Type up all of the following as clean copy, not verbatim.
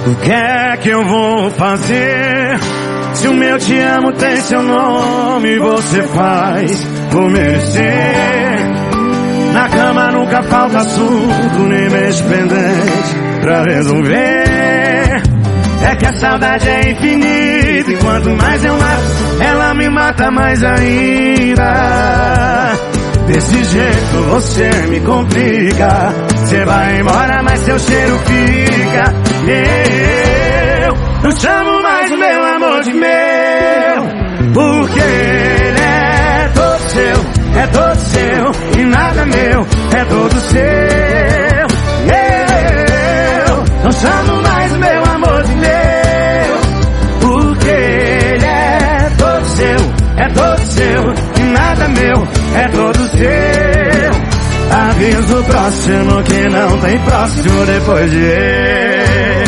O que é que eu vou fazer? Se o meu te amo tem seu nome, você faz por merecer. Na cama nunca falta assunto, nem mês pendente pra resolver. É que a saudade é infinita e quanto mais eu mato, ela me mata mais ainda. Desse jeito você me complica. Você vai embora, mas seu cheiro fica. Eu não chamo mais o meu amor de meu, porque ele é todo seu, e nada meu, é todo seu. Eu não chamo mais o meu amor de meu, porque ele é todo seu, e nada meu, é todo seu. Aviso o próximo que não tem próximo depois de eu.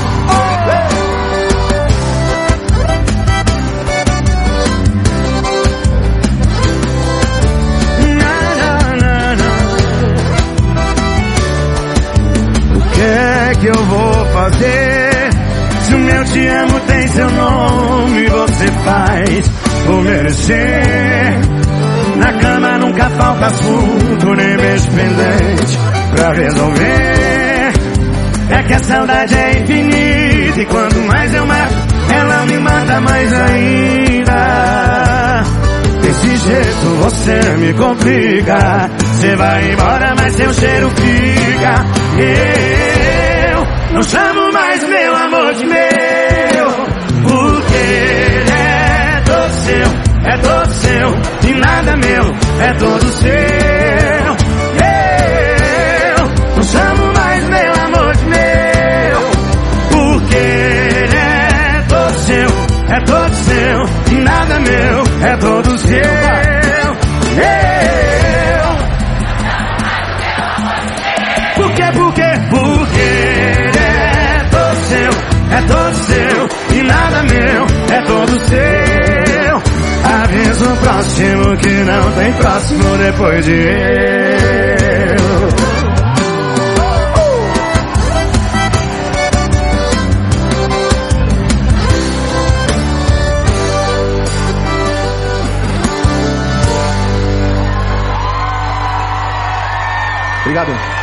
O que é que eu vou fazer? Se o meu te amo tem seu nome, você faz por merecer. Na cama nunca falta assunto, nem mês pendente pra resolver. É que a saudade é infinita e quanto mais eu mato, ela me mata mais ainda. Desse jeito você me complica. Você vai embora, mas seu cheiro fica. Eu não chamo mais meu amor de meu, porque ele é todo seu, e nada meu, é todo seu. Eu não chamo mais meu amor de meu, porque ele é todo seu, e nada meu, é todo seu. Porque ele é todo seu, e nada meu, é todo seu. Avisa o próximo que não tem próximo depois de eu. Obrigado.